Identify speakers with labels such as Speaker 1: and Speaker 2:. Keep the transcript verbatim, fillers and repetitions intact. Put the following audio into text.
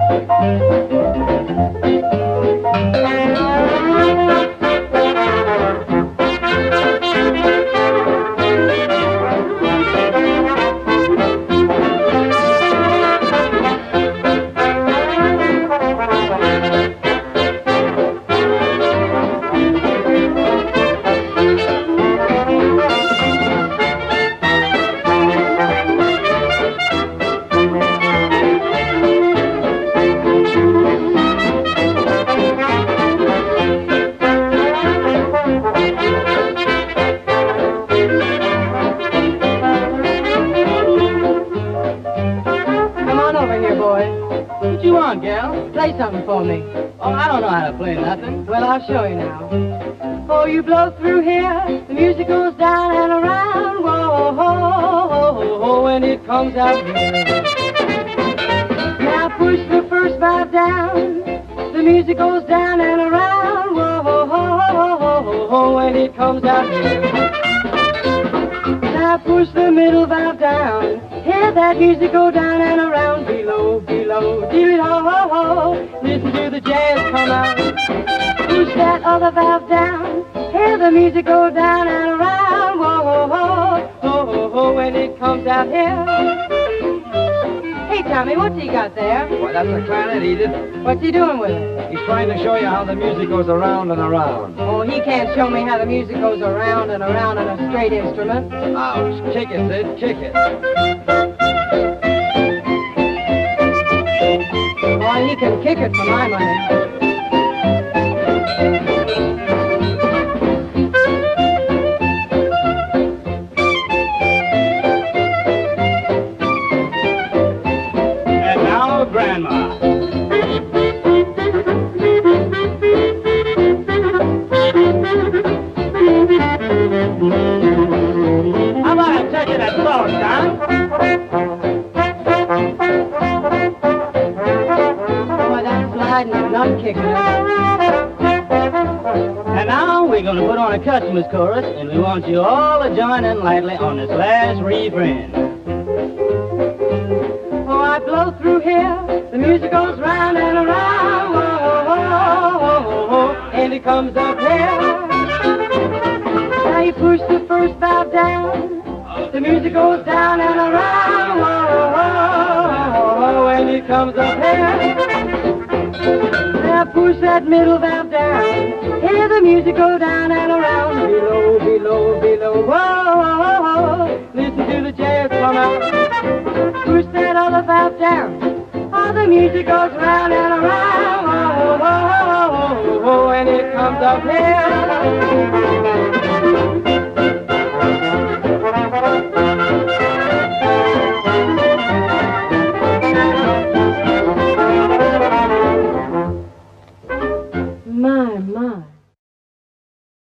Speaker 1: What you want, gal?
Speaker 2: Play something for me.
Speaker 1: Oh, I don't know how to play nothing.
Speaker 2: Well, I'll show you now. Oh, you blow through here, the music goes down and around. Whoa, ho, ho, ho, when it comes out here. Now push the first valve down, the music goes down and around. Whoa, ho, ho, ho, ho, when it comes out here. Now push the middle valve down, hear that music go down and around. Below, below, dee ho ho ho, listen to the jazz come out. Push that other valve down, hear the music go down and around. Whoa, ho, ho, ho, ho, ho, when it comes out here. Hey, Tommy, what's he got there?
Speaker 1: Why, that's a clarinet, Edith.
Speaker 2: What's he doing with it?
Speaker 1: He's trying to show you how the music goes around and around.
Speaker 2: Oh, he can't show me how the music goes around and around on a straight instrument.
Speaker 1: Ouch. Kick it, Sid. Kick it.
Speaker 2: Boy, he can kick it for my money.
Speaker 1: And now, Grandma. How about I touch it at salt, Don?
Speaker 2: Boy, that's sliding and not kicking it.
Speaker 1: And now we're going to put on a customer's chorus, and we want you all to join in lightly on this last refrain.
Speaker 2: Oh, I blow through here, the music goes round and around. Whoa, whoa, whoa, whoa, whoa, and it comes up here. Now you push the first valve down, the music goes down and around. Whoa, whoa, whoa, whoa, and it comes up here. Now push that middle valve down, hear the music go down and around. Below, below, below, whoa, whoa, whoa, listen to the jazz come out. Push that other valve down, oh, the music goes round and around. Whoa, whoa, whoa, whoa, whoa, and it comes up here.